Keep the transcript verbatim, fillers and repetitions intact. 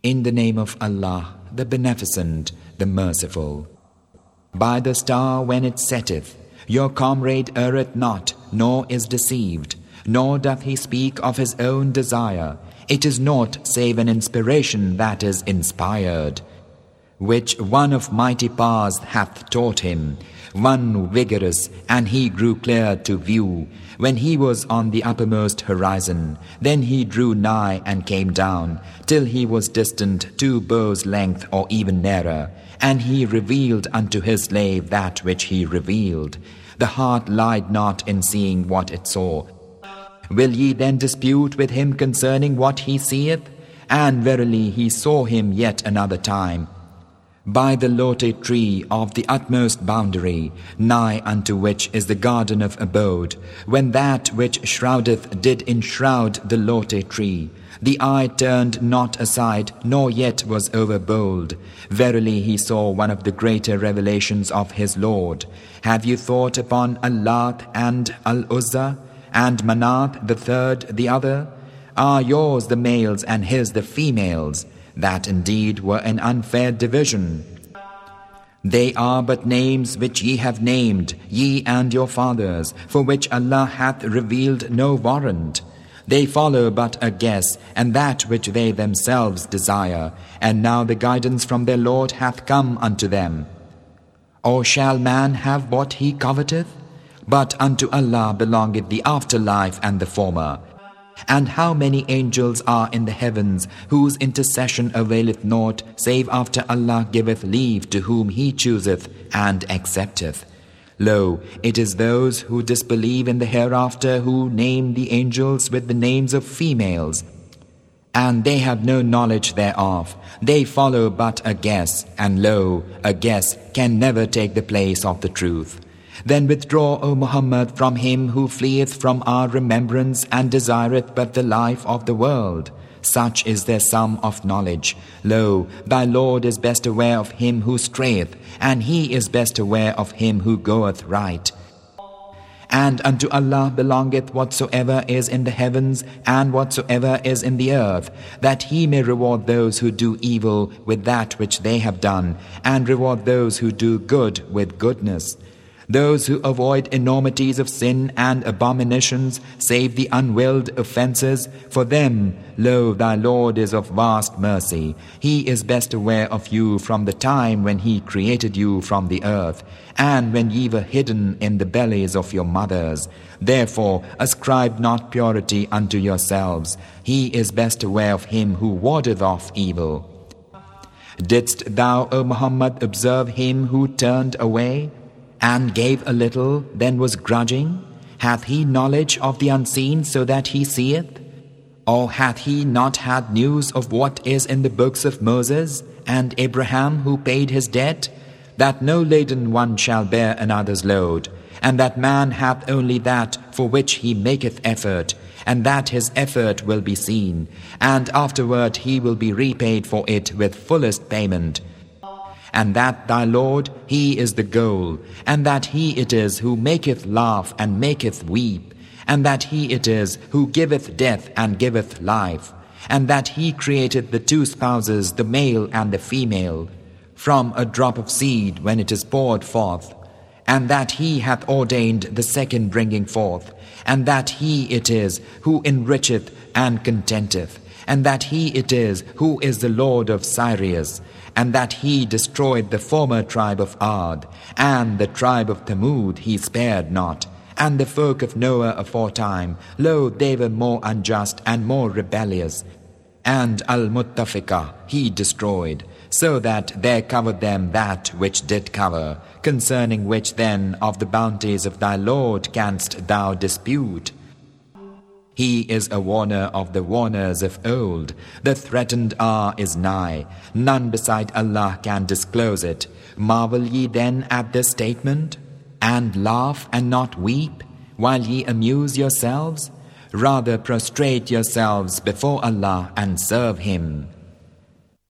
In the name of Allah, the Beneficent, the Merciful. By the star when it setteth, your comrade erreth not, nor is deceived, nor doth he speak of his own desire. It is naught save an inspiration that is inspired, which one of mighty powers hath taught him, one vigorous, and he grew clear to view. When he was on the uppermost horizon, then he drew nigh and came down, till he was distant two bows' length or even nearer, and he revealed unto his slave that which he revealed. The heart lied not in seeing what it saw. Will ye then dispute with him concerning what he seeth? And verily he saw him yet another time, by the lote tree of the utmost boundary, nigh unto which is the garden of abode, when that which shroudeth did enshroud the lote tree, the eye turned not aside, nor yet was overbold. Verily he saw one of the greater revelations of his Lord. Have you thought upon Al-Lat and Al-Uzza, and Manat the third the other? Are yours the males and his the females? That indeed were an unfair division. They are but names which ye have named, ye and your fathers, for which Allah hath revealed no warrant. They follow but a guess, and that which they themselves desire, and now the guidance from their Lord hath come unto them. Or shall man have what he coveteth? But unto Allah belongeth the afterlife and the former. And how many angels are in the heavens, whose intercession availeth naught, save after Allah giveth leave to whom He chooseth and accepteth. Lo, it is those who disbelieve in the hereafter who name the angels with the names of females, and they have no knowledge thereof. They follow but a guess, and lo, a guess can never take the place of the truth. Then withdraw, O Muhammad, from him who fleeth from our remembrance and desireth but the life of the world. Such is their sum of knowledge. Lo, thy Lord is best aware of him who strayeth, and He is best aware of him who goeth right. And unto Allah belongeth whatsoever is in the heavens and whatsoever is in the earth, that He may reward those who do evil with that which they have done, and reward those who do good with goodness. Those who avoid enormities of sin and abominations, save the unwilled offences, for them, lo, thy Lord is of vast mercy. He is best aware of you from the time when He created you from the earth, and when ye were hidden in the bellies of your mothers. Therefore, ascribe not purity unto yourselves. He is best aware of him who wardeth off evil. Didst thou, O Muhammad, observe him who turned away, and gave a little, then was grudging? Hath he knowledge of the unseen so that he seeth? Or hath he not had news of what is in the books of Moses and Abraham who paid his debt? That no laden one shall bear another's load, and that man hath only that for which he maketh effort, and that his effort will be seen, and afterward he will be repaid for it with fullest payment. And that thy Lord, He is the goal, and that He it is who maketh laugh and maketh weep, and that He it is who giveth death and giveth life, and that He created the two spouses, the male and the female, from a drop of seed when it is poured forth, and that He hath ordained the second bringing forth, and that He it is who enricheth and contenteth, and that He it is who is the Lord of Sirius, and that He destroyed the former tribe of Ad, and the tribe of Thamud He spared not, and the folk of Noah aforetime, lo, they were more unjust and more rebellious, and Al-Muttafiqah He destroyed, so that there covered them that which did cover, concerning which then of the bounties of thy Lord canst thou dispute? He is a warner of the warners of old. The threatened hour is nigh. None beside Allah can disclose it. Marvel ye then at this statement? And laugh and not weep, while ye amuse yourselves? Rather prostrate yourselves before Allah and serve Him.